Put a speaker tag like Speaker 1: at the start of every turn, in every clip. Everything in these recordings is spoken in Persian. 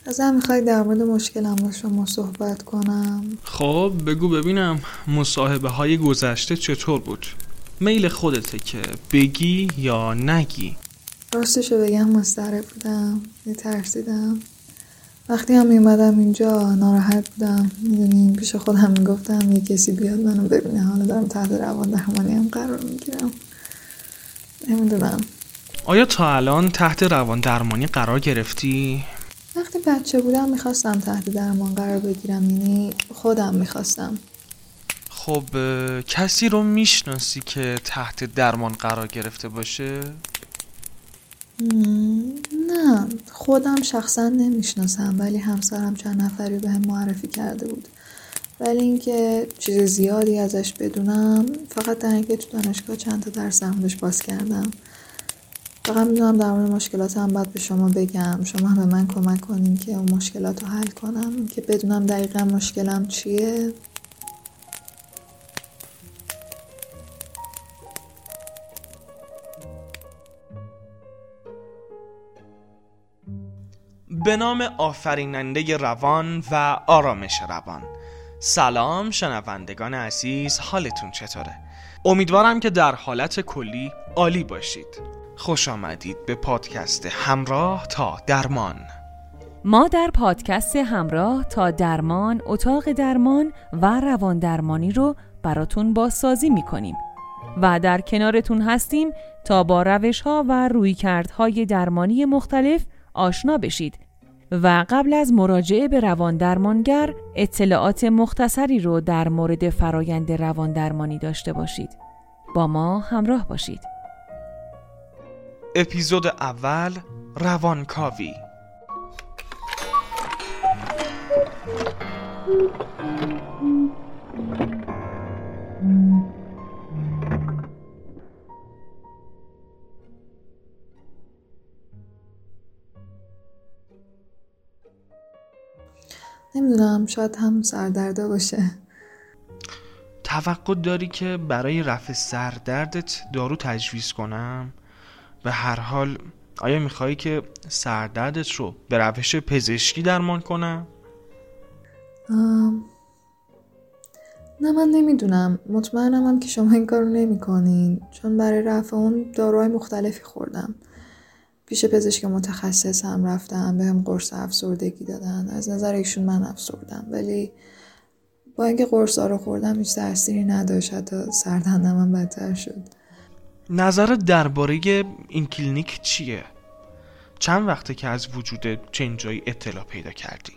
Speaker 1: ازم میخوای در مورد مشکلم با شما صحبت کنم؟
Speaker 2: خب بگو ببینم مصاحبه های گذشته چطور بود؟ میل خودته که بگی یا نگی؟
Speaker 1: راستشو بگم مضطرب بودم، ترسیدم. وقتی هم میومدم اینجا ناراحت بودم. میدونین پیش خودم میگفتم یه کسی بیاد منو ببینه، حالا دارم تحت روان درمانی هم قرار میگیرم. نمیدونم.
Speaker 2: آیا تا الان تحت روان درمانی قرار گرفتی؟
Speaker 1: وقتی بچه بودم میخواستم تحت درمان قرار بگیرم، یعنی خودم میخواستم.
Speaker 2: خب کسی رو میشناسی که تحت درمان قرار گرفته باشه؟
Speaker 1: نه، خودم شخصا نمیشناسم، ولی همسرم چند نفری به هم معرفی کرده بود. ولی اینکه چیز زیادی ازش بدونم، فقط در اینکه تو دانشگاه چند تا درس درموردش باز کردم. فقط میدونم در مورد مشکلاتم باید به شما بگم، شما هم به من کمک کنین که اون مشکلات رو حل کنم، که بدونم دقیقا مشکلم چیه.
Speaker 2: به نام آفریننده روان و آرامش روان. سلام شنوندگان عزیز، حالتون چطوره؟ امیدوارم که در حالت کلی عالی باشید. خوش آمدید به پادکست همراه تا درمان.
Speaker 3: ما در پادکست همراه تا درمان اتاق درمان و روان درمانی رو براتون بازسازی می‌کنیم و در کنارتون هستیم تا با روش‌ها و رویکردهای درمانی مختلف آشنا بشید و قبل از مراجعه به روان درمانگر اطلاعات مختصری رو در مورد فرایند روان درمانی داشته باشید. با ما همراه باشید.
Speaker 2: اپیزود اول، روانکاوی.
Speaker 1: نمیدونم، شاید هم سردرده باشه.
Speaker 2: توقع داری که برای رفع سردردت دارو تجویز کنم؟ به هر حال آیا میخوایی که سردردت رو به روش پزشکی درمان کنم؟
Speaker 1: نه، من نمیدونم. مطمئنم هم که شما این کارو نمی کنین، چون برای رفع اون داروهای مختلفی خوردم. پیش پزشک متخصص هم رفتم، بهم قرص افسردگی دادن. از نظر ایشون من افسردم، ولی با اینکه قرصا رو خوردم هیچ تأثیری نداشت، حتی سردردم هم بدتر شد.
Speaker 2: نظرت درباره این کلینیک چیه؟ چند وقته که از وجود چنجایی اطلاع پیدا کردی؟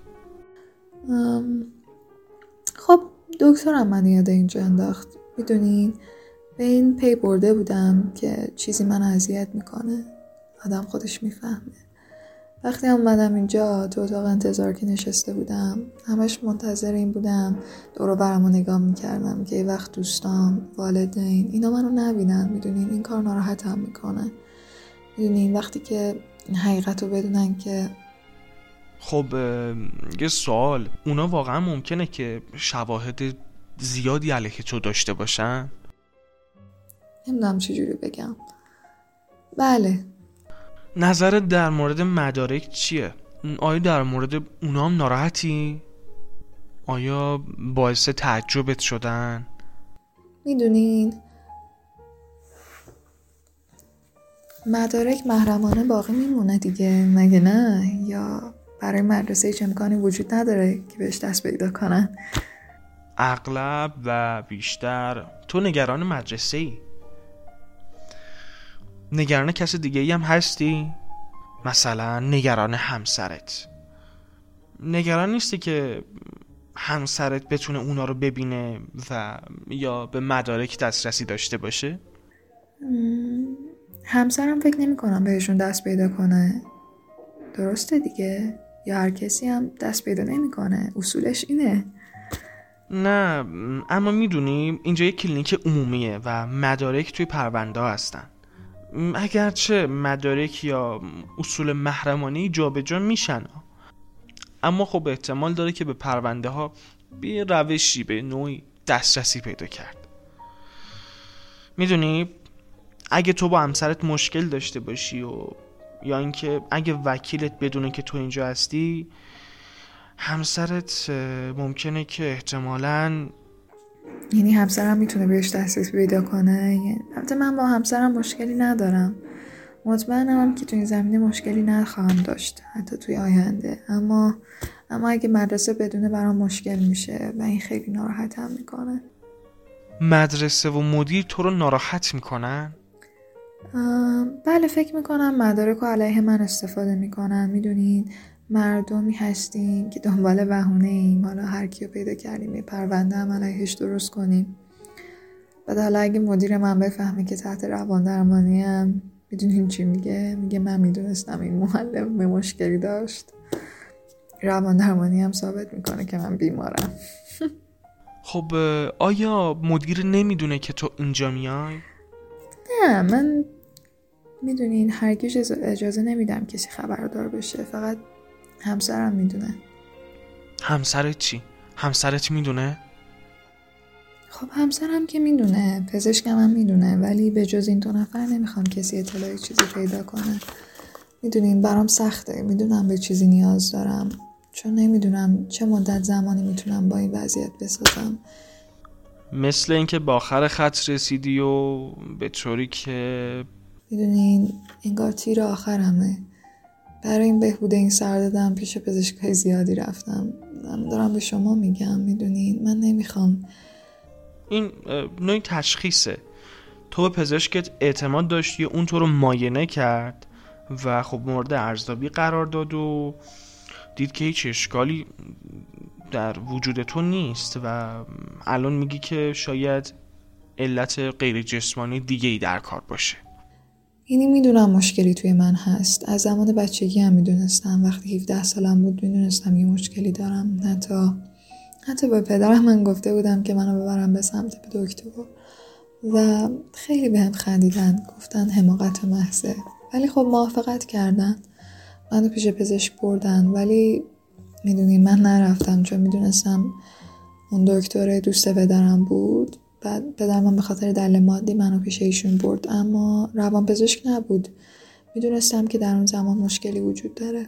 Speaker 1: خب دکترم من یاد اینجا انداخت. میدونین به این پی برده بودم که چیزی من اذیت میکنه آدم خودش میفهمه. وقتی اومدم اینجا تو اتاق انتظار که نشسته بودم، همش منتظر این بودم دور و برمو نگاه میکردم که یه وقت دوستام، والدین اینا منو نبینن. میدونین این کار ناراحتم میکنه. میدونین وقتی که این حقیقت رو بدونن که
Speaker 2: خب یه سوال، اونا واقعا ممکنه که شواهد زیادی علیه تو داشته باشن؟
Speaker 1: نمیدونم چجوری بگم. بله.
Speaker 2: نظرت در مورد مدارک چیه؟ آیا در مورد اونا هم ناراحتی؟ آیا باعث تعجبت شدن؟
Speaker 1: میدونین مدارک محرمانه باقی میمونه دیگه، مگه نه؟ یا برای مدرسه هیچ امکانی وجود نداره که بهش دست پیدا کنن؟
Speaker 2: اغلب و بیشتر تو نگران مدرسه ای؟ نگران کسی دیگه ای هم هستی؟ مثلا نگران همسرت؟ نگران نیستی که همسرت بتونه اونا رو ببینه و یا به مدارک دسترسی داشته باشه؟
Speaker 1: همسرم فکر نمی کنم بهشون دست پیدا کنه. درسته دیگه؟ یا هر کسی هم دست پیدا نمی کنه، اصولش اینه.
Speaker 2: نه، اما میدونیم اینجا یک کلینیک عمومیه و مدارک توی پرونده هستن. اگرچه مدارک یا اصول محرمانه جابجا میشن، اما خب احتمال داره که به پرونده ها به روشی به نوعی دسترسی پیدا کرد. میدونی اگه تو با همسرت مشکل داشته باشی و یا اینکه اگه وکیلت بدونه که تو اینجا هستی، همسرت ممکنه که احتمالاً،
Speaker 1: یعنی همسرم میتونه بهش دسترسی پیدا کنه؟ البته من با همسرم مشکلی ندارم، مطمئنم که تو این زمینه مشکلی نخواهم داشت حتی توی آینده، اما اگه مدرسه بدونه برام مشکل میشه و این خیلی ناراحتم میکنه.
Speaker 2: مدرسه و مدیر تو رو ناراحت میکنن؟
Speaker 1: بله، فکر میکنم مدارک رو علیه من استفاده میکنن. میدونین مردمی هستیم که دنبال بهونه ایم، حالا هر کیو پیدا کردیم یه پرونده هم علیهش درست کنیم. بعد حالا اگه مدیر من بفهمه که تحت روان درمانی ام، میدونین چی میگه؟ میگه من میدونستم این معلم به مشکلی داشت. روان درمانی هم ثابت میکنه که من بیمارم.
Speaker 2: خب آیا مدیر نمیدونه که تو اینجا میای؟
Speaker 1: نه، من میدونین هرگز اجازه نمیدم کسی خبردار بشه، فقط همسرم میدونه.
Speaker 2: همسرت چی؟ همسرت میدونه؟
Speaker 1: خب همسرم که میدونه، پزشکم هم میدونه، ولی به جز این 2 نفر نمیخوام کسی اطلاعی چیزی پیدا کنه. میدونین برام سخته، میدونم به چیزی نیاز دارم، چون نمیدونم چه مدت زمانی میتونم با این وضعیت بسازم.
Speaker 2: مثل اینکه با آخر خط رسیدی و به طوری که
Speaker 1: میدونین انگار تیر آخرمه. برای این بهبود این سر دادم پیش پزشکای زیادی رفتم. من دارم به شما میگم، میدونین من نمیخوام.
Speaker 2: این نوعی تشخیصه. تو به پزشکت اعتماد داشتی، اون تو رو معاینه کرد و خب مورد ارزیابی قرار داد و دید که هیچ اشکالی در وجود تو نیست و الان میگی که شاید علت غیر جسمانی دیگه‌ای در کار باشه.
Speaker 1: یعنی میدونم مشکلی توی من هست. از زمان بچگی هم میدونستم. وقتی 17 سالم بود میدونستم یه مشکلی دارم. حتی به پدرم من گفته بودم که منو ببرم به سمت دکتر و خیلی بهم خندیدن، گفتن حماقت محضه، ولی خب موافقت کردن، منو پیش پزشک بردن. ولی میدونی من نرفتم چون میدونستم اون دکتر دوست پدرم بود. بعد پدرم به خاطر دلیل مادی منو پیش ایشون برد، اما روان پزشک نبود. میدونستم که در اون زمان مشکلی وجود داره.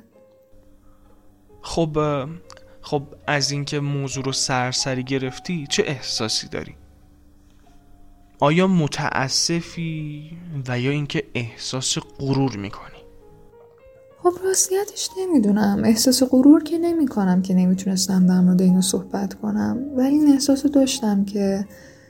Speaker 2: خب از اینکه موضوع رو سرسری گرفتی چه احساسی داری؟ آیا متاسفی و یا اینکه احساس غرور میکنی؟
Speaker 1: خب راستیتش نمیدونم. احساس غرور که نمی کنم که نمیتونستم در مورد اینو صحبت کنم، ولی این احساسو داشتم که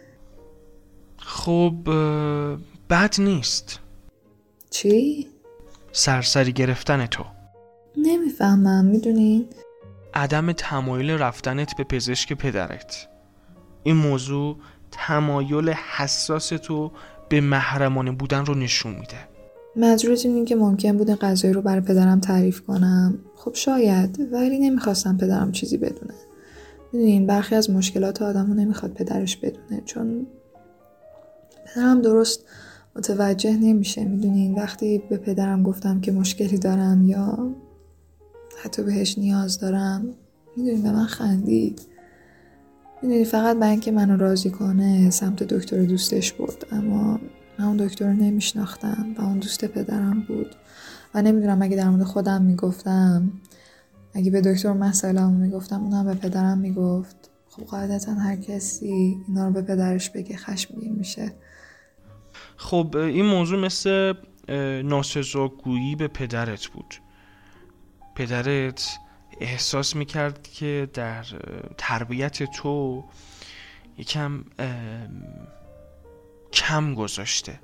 Speaker 2: خب بد نیست.
Speaker 1: چی؟
Speaker 2: سرسری گرفتن تو.
Speaker 1: نمیفهمم. میدونین
Speaker 2: عدم تمایل رفتنت به پزشک پدرت. این موضوع تمایل حساس تو به محرمانه بودن رو نشون میده.
Speaker 1: منظورت اینه که ممکن بوده قضایی رو برای پدرم تعریف کنم؟ خب شاید، ولی نمیخواستم پدرم چیزی بدونه. میدونین برخی از مشکلات آدمو نمیخواد پدرش بدونه، چون پدرم درست متوجه نمیشه. میدونین وقتی به پدرم گفتم که مشکلی دارم یا حتی بهش نیاز دارم، میدونین به من خندید. میدونی فقط برای اینکه منو راضی کنه سمت دکتر دوستش برد، اما من اون دکتر رو نمیشناختم و اون دوست پدرم بود و نمیدونم اگه در مورد خودم میگفتم، اگه به دکتر مسئله‌مو میگفتم اونم به پدرم میگفت. خب قاعدتا هر کسی اینا رو به پدرش بگه خشمگین میشه.
Speaker 2: خب این موضوع مثل ناسزاگویی به پدرت بود. پدرت احساس میکرد که در تربیت تو یکم کم گذاشته.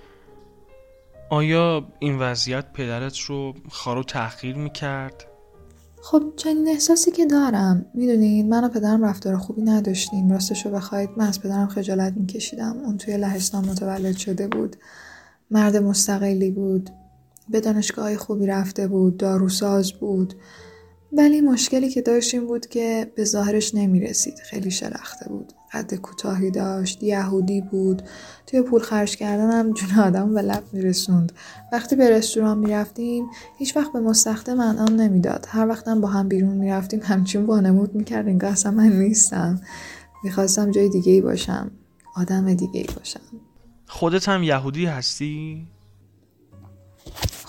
Speaker 2: آیا این وضعیت پدرت رو خار و تحقیر میکرد؟
Speaker 1: خب چنین احساسی که دارم. میدونین من و پدرم رفتار خوبی نداشتیم. راستشو بخواید من از پدرم خجالت میکشیدم. اون توی لهستان متولد شده بود، مرد مستقلی بود، به دانشگاه خوبی رفته بود، داروساز بود، ولی مشکلی که داشتیم بود که به ظاهرش نمیرسید. خیلی شلخته بود، قد کوتاهی داشت، یهودی بود، توی پول خرج کردن هم جون آدم به لب میرسوند. وقتی به رستوران میرفتیم هیچ وقت به مستخدم انعام نمیداد. هر وقتم با هم بیرون میرفتیم همچین وانمود میکرد انگار اصلا من نیستم. میخواستم جای دیگه‌ای باشم، آدم دیگه‌ای باشم.
Speaker 2: خودت هم یهودی هستی؟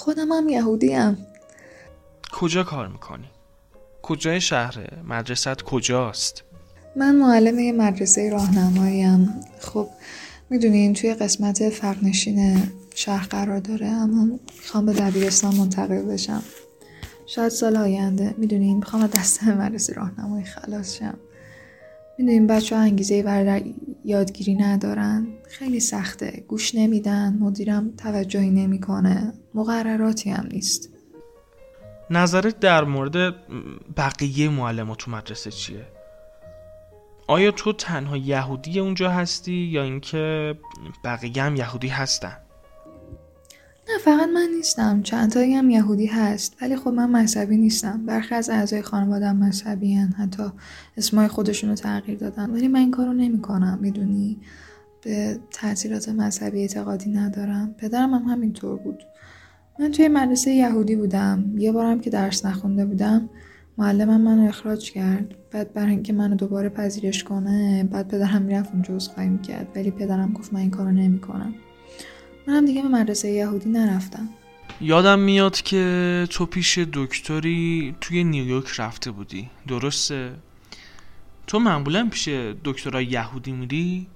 Speaker 1: خودم هم یهودیم.
Speaker 2: کجا کار میکنی؟ کجای شهره؟ مدرسه‌ت کجاست؟
Speaker 1: من معلم یه مدرسه راهنماییم. خب میدونین توی قسمت فقرنشین شهر قرار داره، اما میخوام به دبیرستان منتقل بشم. شاید سال آینده. میدونین میخوام از دست مدرسه راهنمایی خلاص شم. میدونین بچه ها انگیزه برای یادگیری ندارن، خیلی سخته، گوش نمیدن، مدیرم توجهی نمیکنه، مقرراتی هم نیست.
Speaker 2: نظرت در مورد بقیه معلم تو مدرسه چیه؟ آیا تو تنها یهودی اونجا هستی یا اینکه بقیه هم یهودی هستن؟
Speaker 1: نه فقط من نیستم، چند تایی هم یهودی هست، ولی خب من مذهبی نیستم. برخی از اعضای خانواده‌ام مذهبی هن، حتی اسمای خودشونو تغییر دادن، ولی من این کارو نمی کنم. میدونی به تعطیلات مذهبی اعتقادی ندارم. پدرم هم همینطور بود. من توی مدرسه یهودی بودم. یه بارم که درس نخونده بودم معلمم منو اخراج کرد. بعد برای اینکه منو دوباره پذیرش کنه، بعد پدرم میرفت اونجا عذرخواهی میکرد، ولی پدرم گفت من این کارو نمیکنم. منم دیگه به مدرسه یهودی نرفتم.
Speaker 2: یادم میاد که تو پیش دکتری توی نیویورک رفته بودی، درسته؟ تو معمولا پیش دکترای یهودی میری؟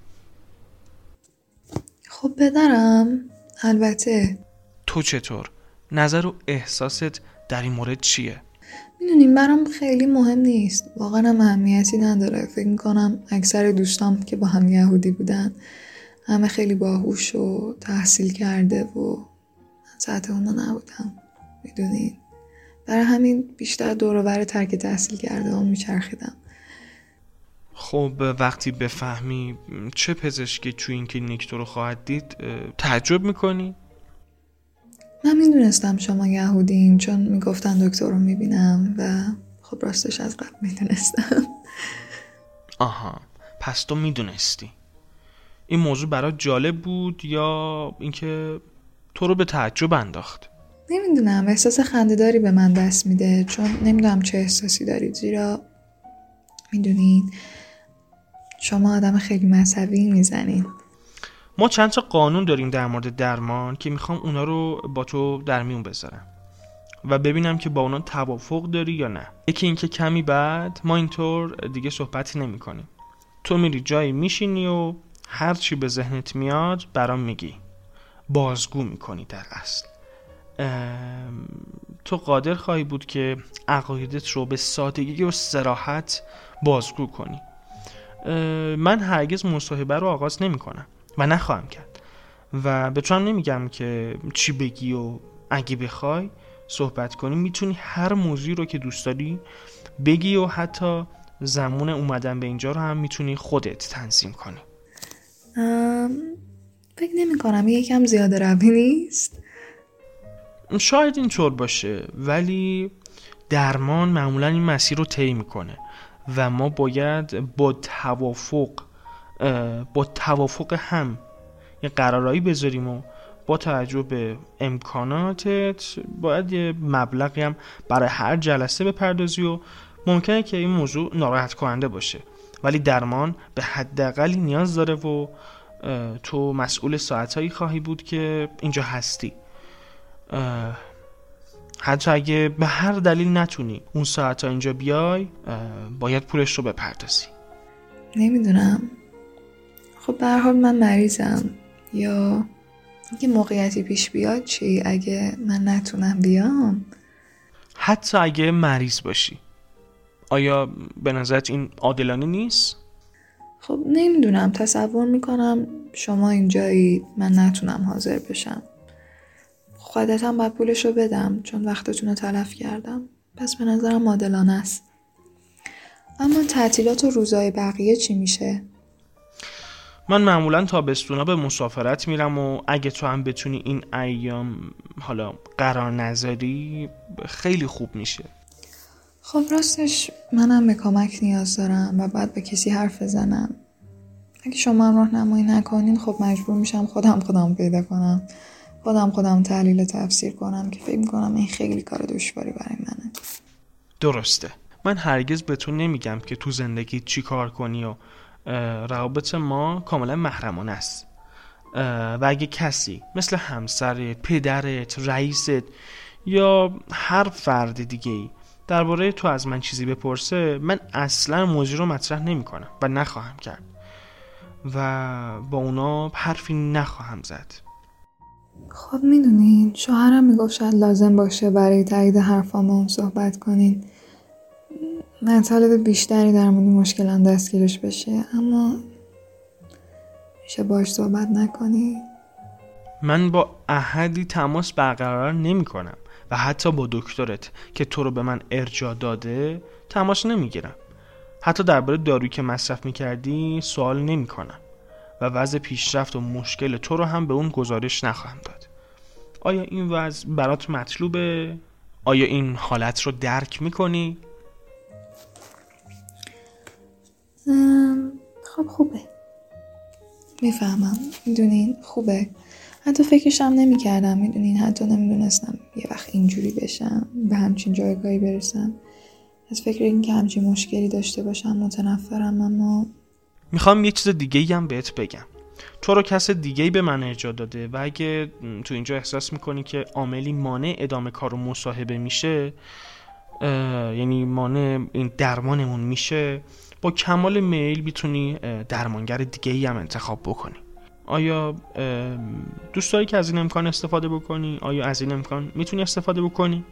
Speaker 1: خب پدرم البته.
Speaker 2: تو چطور؟ نظر و احساست در این مورد چیه؟
Speaker 1: میدونیم برام خیلی مهم نیست، واقعا هم اهمیتی نداره. فکر میکنم اکثر دوستام که با هم یهودی بودن همه خیلی باهوش و تحصیل کرده و من سطح اونا نبودم. میدونین برای همین بیشتر دور و بر ترک تحصیل کرده و میچرخیدم.
Speaker 2: خب وقتی بفهمی چه پزشکی توی این کلینیک تو رو خواهد دید تعجب میکنی؟
Speaker 1: من میدونستم شما یهودین چون میگفتن دکتر رو میبینم و خب راستش از قبل میدونستم.
Speaker 2: آها، پس تو میدونستی. این موضوع برات جالب بود یا اینکه تو رو به تعجب انداخت؟
Speaker 1: نمیدونم، احساس خنده‌داری به من دست میده، چون نمیدونم چه احساسی دارید، زیرا میدونین شما آدم خیلی مذهبی میزنین.
Speaker 2: ما چند تا قانون داریم در مورد درمان که میخوام اونا رو با تو در میون بذارم و ببینم که با اونا توافق داری یا نه. یکی این که کمی بعد ما اینطور دیگه صحبتی نمی کنیم. تو میری جایی میشینی و هر چی به ذهنت میاد برام میگی، بازگو میکنی. در اصل تو قادر خواهی بود که عقایدت رو به سادگی و صراحت بازگو کنی. من هرگز مصاحبه رو آغاز نمی کنم و نخواهم کرد و به تو هم نمیگم که چی بگی و اگه بخوای صحبت کنی میتونی هر موضوعی رو که دوست داری بگی و حتی زمان اومدن به اینجا رو هم میتونی خودت تنظیم کنی.
Speaker 1: فکر نمی کنم یکم زیاده روی نیست؟
Speaker 2: شاید اینطور باشه، ولی درمان معمولا این مسیر رو طی میکنه و ما باید با توافق هم یه قرارایی بذاریم و با توجه به امکاناتت باید یه مبلغی هم برای هر جلسه بپردازی و ممکنه که این موضوع ناراحت کننده باشه، ولی درمان به حداقلی نیاز داره و تو مسئول ساعتایی خواهی بود که اینجا هستی. حتی اگه به هر دلیل نتونی اون ساعتا اینجا بیای باید پولش رو بپردازی.
Speaker 1: نمیدونم. خب به هر حال من مریضم، یا اگه موقعیتی پیش بیاد چی اگه من نتونم بیام؟
Speaker 2: حتی اگه مریض باشی آیا به نظرت این عادلانه نیست؟
Speaker 1: خب نمیدونم، تصور میکنم شما اینجایی من نتونم حاضر بشم. خودتم باید پولش رو بدم چون وقتتون رو تلف کردم، پس به نظرم عادلانه است. اما تعطیلات و روزهای بقیه چی میشه؟
Speaker 2: من معمولا تابستونا به مسافرت میرم و اگه تو هم بتونی این ایام حالا قرار نذاری خیلی خوب میشه.
Speaker 1: خب راستش منم به کمک نیاز دارم و باید به کسی حرف بزنم. اگه شما هم راهنمایی نکنین خب مجبور میشم خودم پیدا کنم، خودم تحلیل و تفسیر کنم که فکر میکنم این خیلی کار دشواری برای منه.
Speaker 2: درسته. من هرگز به تو نمیگم که تو زندگی چی کار کنی و روابط ما کاملا محرمانه است، و اگه کسی مثل همسرت، پدرت، رئیست یا هر فرد دیگه‌ای درباره تو از من چیزی بپرسه، من اصلا موضوع رو مطرح نمی‌کنم و نخواهم کرد و با اونا حرفی نخواهم زد.
Speaker 1: خب میدونین شوهرم میگفت شاید لازم باشه برای تایید حرفامون صحبت کنین، مطالب بیشتری در مورد مشکلم دستگیرش بشه، اما میشه باش صحبت نکنی؟
Speaker 2: من با احدی تماس برقرار نمی کنم و حتی با دکترت که تو رو به من ارجاع داده تماس نمی گیرم. حتی درباره دارویی که مصرف می کردی سوال نمی کنم و وضع پیشرفت و مشکل تو رو هم به اون گزارش نخواهم داد. آیا این وضع برات مطلوبه؟ آیا این حالت رو درک می کنی؟
Speaker 1: خب خوبه، میفهمم، میدونین خوبه. حتی فکرشم نمی کردم، میدونین حتی نمیدونستم یه وقت اینجوری بشم، به همچین جایگاهی برسم. از فکر این که همچین مشکلی داشته باشم متنفرم، اما
Speaker 2: میخوام یه چیز دیگه‌ای هم بهت بگم. تو رو کس دیگه‌ای به من ارجاع داده و اگه تو اینجا احساس میکنی که عاملی مانع ادامه کار و مصاحبه میشه، یعنی مانع این درمانمون میشه، با کمال میل میتونی درمانگر دیگه‌ای هم انتخاب بکنی. آیا دوست داری که از این امکان استفاده بکنی؟ آیا از این امکان میتونی استفاده بکنی؟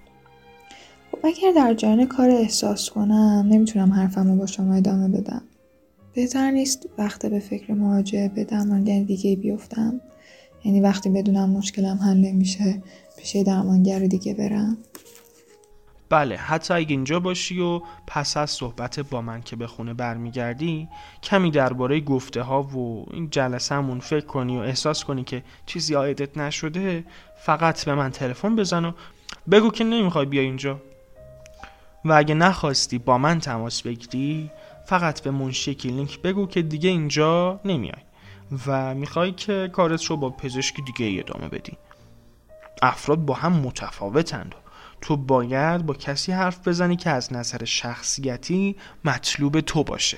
Speaker 1: خب اگر در جریان کار احساس کنم نمیتونم حرفمو با شما ادامه بدم. بهتر نیست وقتی به فکر مراجعه به درمانگر دیگه بیفتم؟ یعنی وقتی بدونم مشکلم حل نمیشه پیش درمانگر دیگه برم؟
Speaker 2: بله، حتی اگه اینجا باشی و پس از صحبت با من که به خونه برمیگردی کمی درباره گفته ها و این جلسه‌مون فکر کنی و احساس کنی که چیزی عایدت نشده، فقط به من تلفن بزن و بگو که نمیخوای بیای اینجا. و اگه نخواستی با من تماس بگیری، فقط به منشی کلینیک بگو که دیگه اینجا نمیای و میخوای که کارت رو با پزشک دیگه ادامه بدی. افراد با هم متفاوتند. تو باید با کسی حرف بزنی که از نظر شخصیتی مطلوب تو باشه.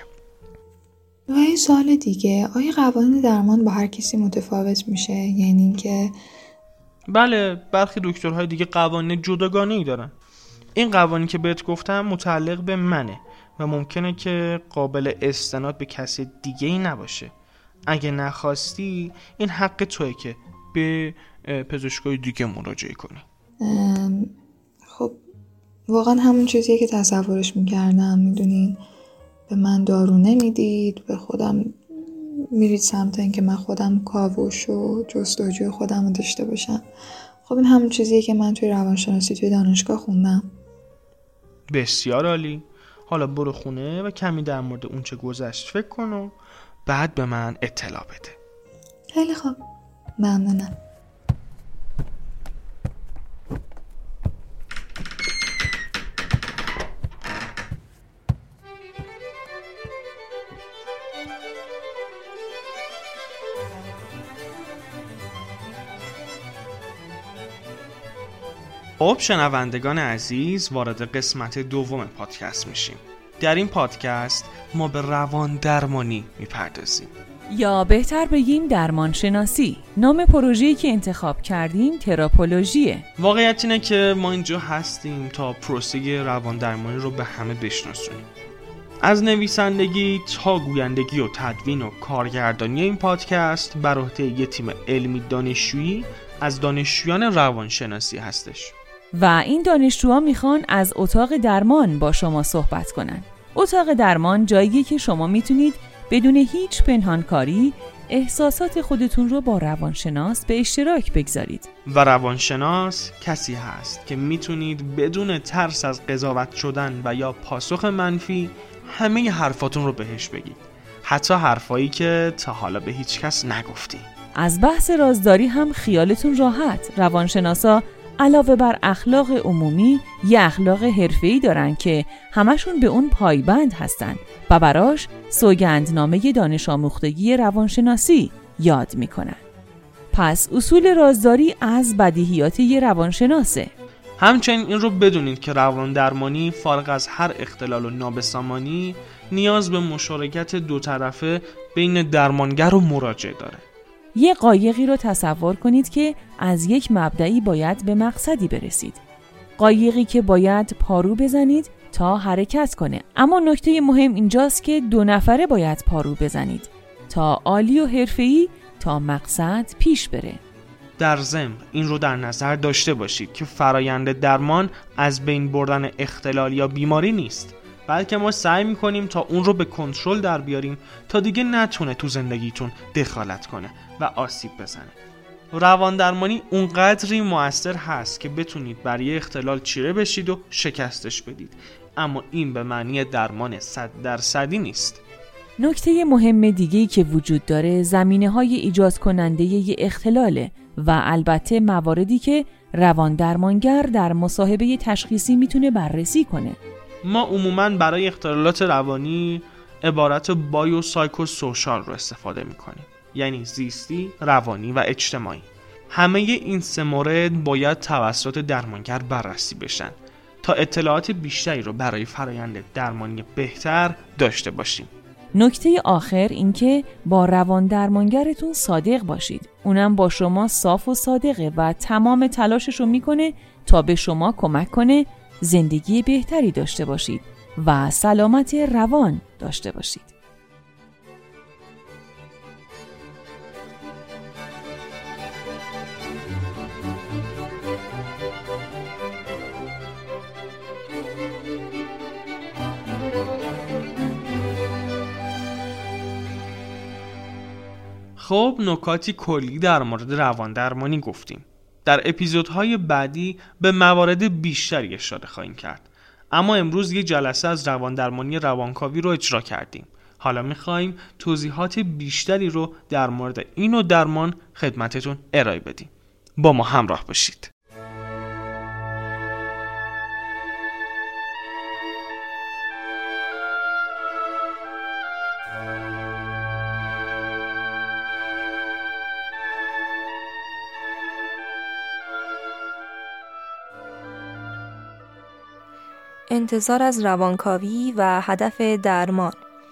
Speaker 1: و این سوال دیگه، آیا قوانین درمان با هر کسی متفاوت میشه؟ یعنی که
Speaker 2: بله، برخی دکترهای دیگه قوانین جداگانه‌ای دارن. این قوانین که بهت گفتم متعلق به منه و ممکنه که قابل استناد به کسی دیگه‌ای نباشه. اگه نخواستی این حق توئه که به پزشکای دیگه مراجعه کنی.
Speaker 1: خب واقعا همون چیزیه که تصورش میکردم. میدونین به من دارو نمیدید، به خودم میرید سمت این که من خودم کاوش و جستجوی خودم رو داشته باشم. خب این همون چیزیه که من توی روانشناسی توی دانشگاه خوندم.
Speaker 2: بسیار عالی. حالا برو خونه و کمی در مورد اون چه گذشت فکر کن و بعد به من اطلاع بده.
Speaker 1: خیلی خوب، ممنونم.
Speaker 2: خب شنوندگان عزیز، وارد قسمت دوم پادکست میشیم. در این پادکست ما به روان درمانی میپردازیم،
Speaker 3: یا بهتر بگیم درمان شناسی. نام پروژه‌ای که انتخاب کردیم تراپولوژیه.
Speaker 2: واقعیت اینه که ما اینجا هستیم تا پروسه روان درمانی رو به همه بشناسونیم. از نویسندگی تا گویندگی و تدوین و کارگردانی این پادکست بر عهده یه تیم علمی دانشجویی از دانشجویان روانشناسی هستش.
Speaker 3: و این دانشجوها میخوان از اتاق درمان با شما صحبت کنن. اتاق درمان جاییه که شما میتونید بدون هیچ پنهانکاری احساسات خودتون رو با روانشناس به اشتراک بگذارید.
Speaker 2: و روانشناس کسی هست که میتونید بدون ترس از قضاوت شدن و یا پاسخ منفی همه حرفاتون رو بهش بگید، حتی حرفایی که تا حالا به هیچ کس نگفتی.
Speaker 3: از بحث رازداری هم خیالتون راحت. روانشناسا علاوه بر اخلاق عمومی یه اخلاق حرفه‌ای دارن که همشون به اون پایبند هستن و براش سوگندنامه دانش آموختگی روانشناسی یاد میکنن. پس اصول رازداری از بدیهیات یه روانشناسه.
Speaker 2: همچنین این رو بدونید که روان درمانی فارغ از هر اختلال و نابسامانی نیاز به مشارکت دو طرفه بین درمانگر و مراجع داره.
Speaker 3: یه قایقی رو تصور کنید که از یک مبدأی باید به مقصدی برسید. قایقی که باید پارو بزنید تا حرکت کنه. اما نکته مهم اینجاست که 2 نفره باید پارو بزنید تا عالی و حرفه‌ای تا مقصد پیش بره.
Speaker 2: در ضمن این رو در نظر داشته باشید که فرایند درمان از بین بردن اختلال یا بیماری نیست، بلکه ما سعی میکنیم تا اون رو به کنترل در بیاریم تا دیگه نتونه تو زندگیتون دخالت کنه و آسیب بزنه. روان درمانی اونقدری مؤثر هست که بتونید برای اختلال چیره بشید و شکستش بدید، اما این به معنی درمان 100% نیست.
Speaker 3: نکته مهم دیگه‌ای که وجود داره زمینه‌های ایجاد کننده ی اختلاله و البته مواردی که روان درمانگر در مصاحبه تشخیصی میتونه بررسی کنه.
Speaker 2: ما عموماً برای اختلالات روانی عبارت بایو سایکو سوشال رو استفاده میکنیم، یعنی زیستی، روانی و اجتماعی. همه این 3 مورد باید توسط درمانگر بررسی بشن تا اطلاعات بیشتری رو برای فرآیند درمانی بهتر داشته باشیم.
Speaker 3: نکته آخر این که با روان درمانگرتون صادق باشید. اونم با شما صاف و صادقه و تمام تلاشش رو میکنه تا به شما کمک کنه زندگی بهتری داشته باشید و سلامت روان داشته باشید.
Speaker 2: خب نکاتی کلی در مورد روان درمانی گفتیم. در اپیزودهای بعدی به موارد بیشتری اشاره خواهیم کرد. اما امروز یه جلسه از روان درمانی روانکاوی رو اجرا کردیم. حالا میخوایم توضیحات بیشتری رو در مورد این نوع درمان خدمتتون ارائه بدیم. با ما همراه باشید.
Speaker 4: انتظار از روانکاوی و هدف درمان.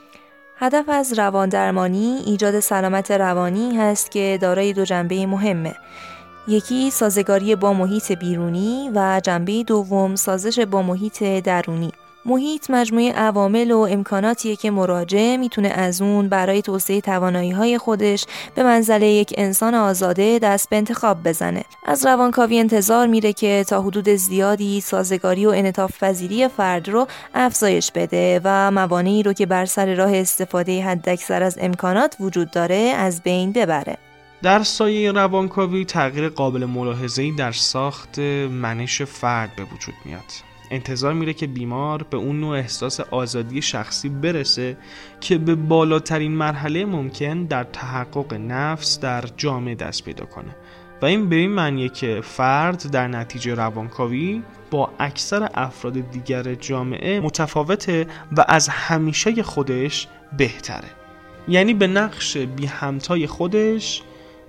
Speaker 4: هدف از روان درمانی ایجاد سلامت روانی هست که دارای 2 جنبه مهمه. یکی سازگاری با محیط بیرونی و جنبه دوم سازش با محیط درونی. محیط مجموعه عوامل و امکاناتیه که مراجع میتونه از اون برای توسعه توانایی‌های خودش به منزله یک انسان آزاده دست به انتخاب بزنه. از روانکاوی انتظار میره که تا حدود زیادی سازگاری و انعطاف پذیری فرد رو افزایش بده و موانعی رو که بر سر راه استفاده حداکثر از امکانات وجود داره از بین ببره.
Speaker 2: در سایه روانکاوی تغییر قابل ملاحظه‌ای در ساخت منش فرد به وجود میاد. انتظار میره که بیمار به اون نوع احساس آزادی شخصی برسه که به بالاترین مرحله ممکن در تحقق نفس در جامعه دست پیدا کنه و این به این معنیه که فرد در نتیجه روانکاوی با اکثر افراد دیگر جامعه متفاوته و از همیشه خودش بهتره، یعنی به نقش بی همتای خودش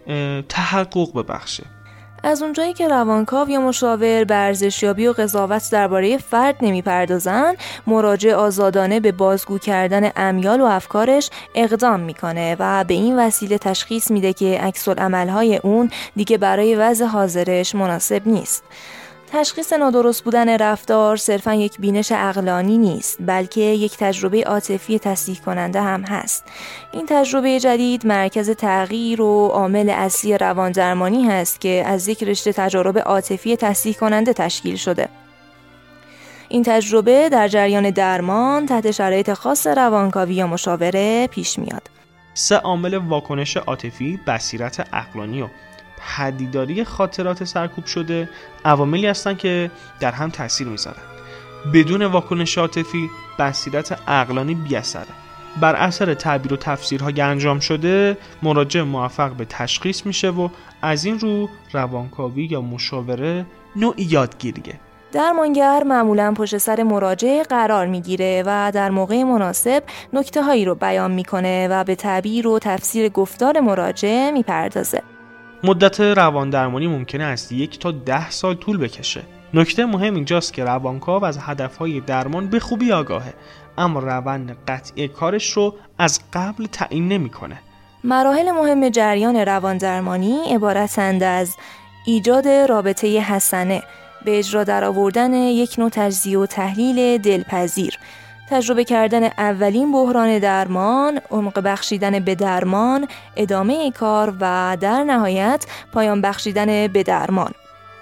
Speaker 2: تحقق ببخشه.
Speaker 4: از اونجایی که روانکاو یا مشاور به ارزشیابی و قضاوت درباره فرد نمیپردازن، مراجع آزادانه به بازگو کردن امیال و افکارش اقدام میکنه و به این وسیله تشخیص میده که عکس‌العمل‌های اون دیگه برای وضع حاضرش مناسب نیست. تشخیص نادرست بودن رفتار صرفاً یک بینش عقلانی نیست، بلکه یک تجربه عاطفی تصحیح کننده هم هست. این تجربه جدید مرکز تغییر و عامل اصلی روان درمانی هست که از یک رشته تجارب عاطفی تصحیح کننده تشکیل شده. این تجربه در جریان درمان تحت شرایط خاص روانکاوی یا مشاوره پیش میاد.
Speaker 2: 3 عامل واکنش عاطفی، بصیرت عقلانی و پدیداری خاطرات سرکوب شده عواملی هستن که در هم تاثیر میذارن. بدون واکنش عاطفی بصیرت عقلانی بی‌اثره. بر اثر تعبیر و تفسیرها که انجام شده مراجع موفق به تشخیص میشه و از این رو روانکاوی یا مشاوره نوعی یادگیریه.
Speaker 4: درمانگر معمولاً پشت سر مراجع قرار میگیره و در موقع مناسب نکته هایی رو بیان میکنه و به تعبیر و تفسیر گفتار مراجع میپردازه.
Speaker 2: مدت روان درمانی ممکنه از 1 تا 10 سال طول بکشه. نکته مهم اینجاست که روانکاو از هدفهای درمان به خوبی آگاهه، اما روند قطعی کارش رو از قبل تعیین نمیکنه.
Speaker 4: مراحل مهم جریان رواندرمانی عبارتند از ایجاد رابطه حسنه، به اجرا درآوردن یک نوع تجزیه و تحلیل دلپذیر، تجربه کردن اولین بحران درمان، عمق بخشیدن به درمان، ادامه کار و در نهایت پایان بخشیدن به درمان.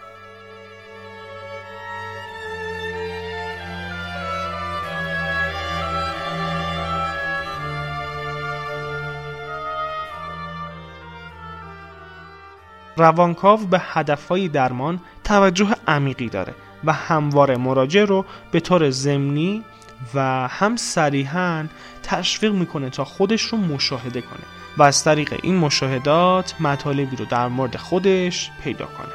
Speaker 2: روانکاو به هدفهای درمان توجه عمیقی داره و همواره مراجع رو به طور ضمنی و هم صریحاً تشویق میکنه تا خودش رو مشاهده کنه و از طریق این مشاهدات مطالبی رو در مورد خودش پیدا کنه.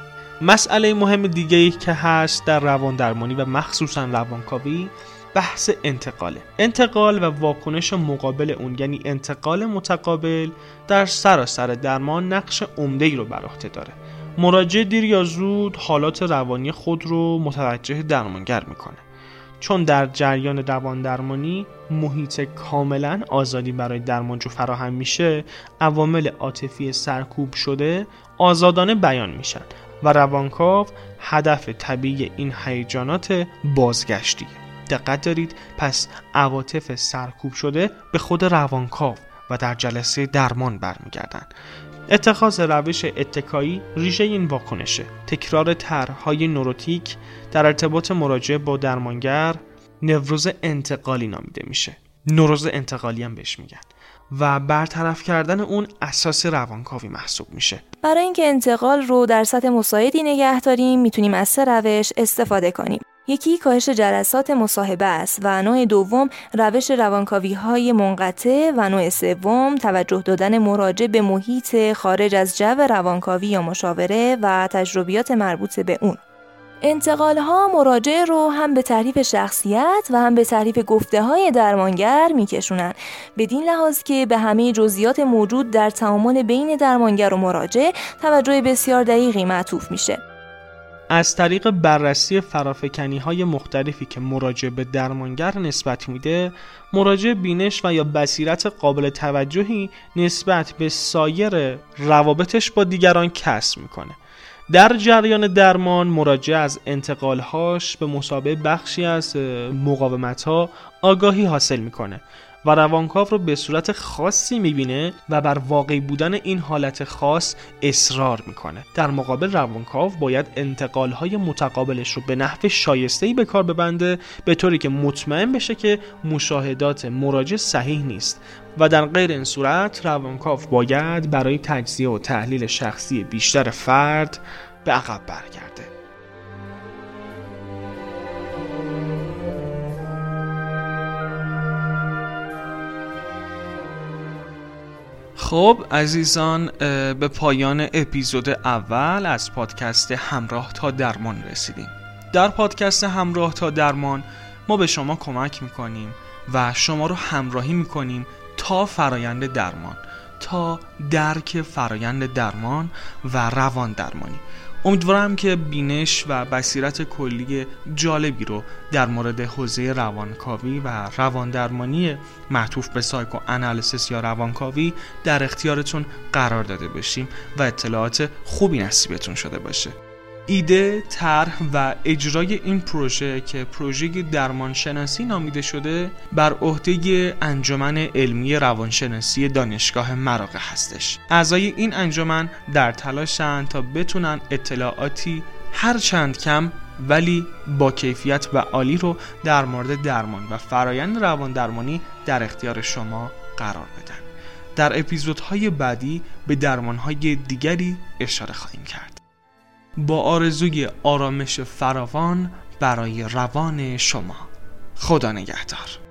Speaker 2: مسئله مهم دیگه‌ای که هست در رواندرمانی و مخصوصاً روانکاوی بحث انتقال و واکنش مقابل اون، یعنی انتقال متقابل در سراسر درمان نقش عمده‌ای رو بر عهده داره. مراجع دیر یا زود حالات روانی خود رو متوجه درمانگر میکنه، چون در جریان رواندرمانی محیط کاملا آزادی برای درمانجو فراهم میشه. عوامل عاطفی سرکوب شده آزادانه بیان میشن و روانکاو هدف طبیعی این هیجانات بازگشتیه. دقت دارید، پس عواطف سرکوب شده به خود روانکاو و در جلسه درمان برمیگردن. اتخاذ روش اتکایی ریشه این واکنشه. تکرار طرح‌های نوروتیک در ارتباط مراجعه با درمانگر نوروز انتقالی نامیده میشه. نوروز انتقالی هم بهش میگن و برطرف کردن اون اساس روانکاوی محسوب میشه.
Speaker 4: برای اینکه انتقال رو در سطح مساعدی نگه داریم میتونیم از 3 روش استفاده کنیم. یکی کاهش جلسات مصاحبه است و نوع دوم روش روانکاوی‌های منقطع و نوع سوم توجه دادن مراجع به محیط خارج از جو روانکاوی یا مشاوره و تجربیات مربوط به اون. انتقال‌ها مراجع رو هم به تعریف شخصیت و هم به تعریف گفته‌های درمانگر می‌کشونن، بدین لحاظ که به همه جزئیات موجود در تعامل بین درمانگر و مراجع توجه بسیار دقیقی معطوف میشه.
Speaker 2: از طریق بررسی فرافکنی‌های مختلفی که مراجع به درمانگر نسبت میده، مراجع بینش و یا بصیرت قابل توجهی نسبت به سایر روابطش با دیگران کسب میکنه. در جریان درمان مراجع از انتقالهاش به مثابه بخشی از مقاومت‌ها آگاهی حاصل میکنه و روانکاو رو به صورت خاصی میبینه و بر واقعی بودن این حالت خاص اصرار میکنه. در مقابل روانکاو باید انتقالهای متقابلش رو به نحو شایسته‌ای به کار ببنده، به طوری که مطمئن بشه که مشاهدات مراجع صحیح نیست و در غیر این صورت روانکاو باید برای تجزیه و تحلیل شخصی بیشتر فرد به عقب برگرده. خب عزیزان، به پایان اپیزود اول از پادکست همراه تا درمان رسیدیم. در پادکست همراه تا درمان ما به شما کمک میکنیم و شما رو همراهی میکنیم تا فرایند درمان، تا درک فرایند درمان و روان درمانی. امیدوارم که بینش و بصیرت کلی جالبی رو در مورد حوزه روانکاوی و رواندرمانی معطوف به سایکو آنالیسیس یا روانکاوی در اختیارتون قرار داده باشیم و اطلاعات خوبی نصیبتون شده باشه. ایده، طرح و اجرای این پروژه که پروژه درمانشناسی نامیده شده بر عهده انجمن علمی روانشناسی دانشگاه مراغه هستش. اعضای این انجمن در تلاشن تا بتونن اطلاعاتی هر چند کم ولی با کیفیت و عالی رو در مورد درمان و فرایند روان درمانی در اختیار شما قرار بدن. در اپیزودهای بعدی به درمانهای دیگری اشاره خواهیم کرد. با آرزوی آرامش فراوان برای روان شما. خدا نگهدار.